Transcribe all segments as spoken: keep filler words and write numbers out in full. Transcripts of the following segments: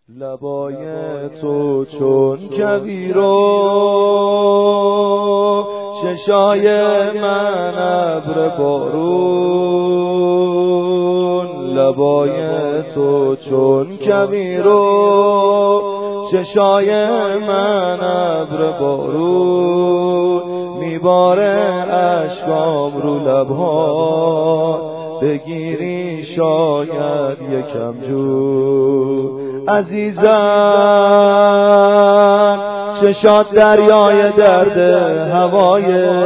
لبای تو چون کویرو، چشای من ابر بارون. لبای تو چون کویرو، چشای من ابر بارون. میباره اشکام رو لبها، بگیری شاید یکم جو. عزیزم چشات دریای درد هوای،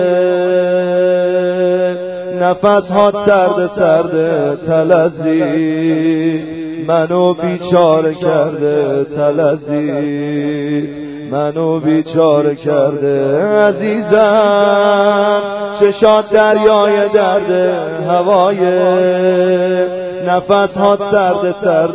نفس ها سرد سرد تلزی، منو بیچاره کرده تلزی، منو بیچاره کرده. عزیزم چشات دریای درد هوای، نفس ها سرد سرد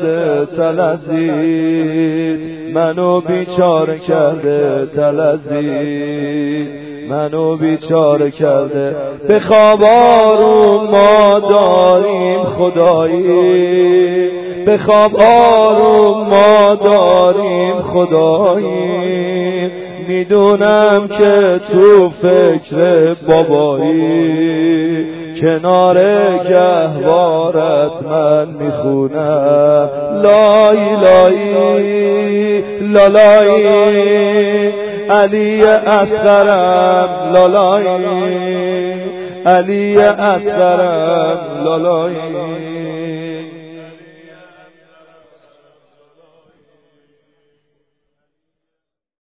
تلزید، منو بیچاره کرده تلزید، منو بیچاره کرده. به خواب آروم ما داریم خدایی، به خواب آروم ما داریم خدایی. میدونم که تو فکر بابایی، کنار گهوارت من میخونم لای لای لالای. علی اصغرم لالای، علی اصغرم لالای.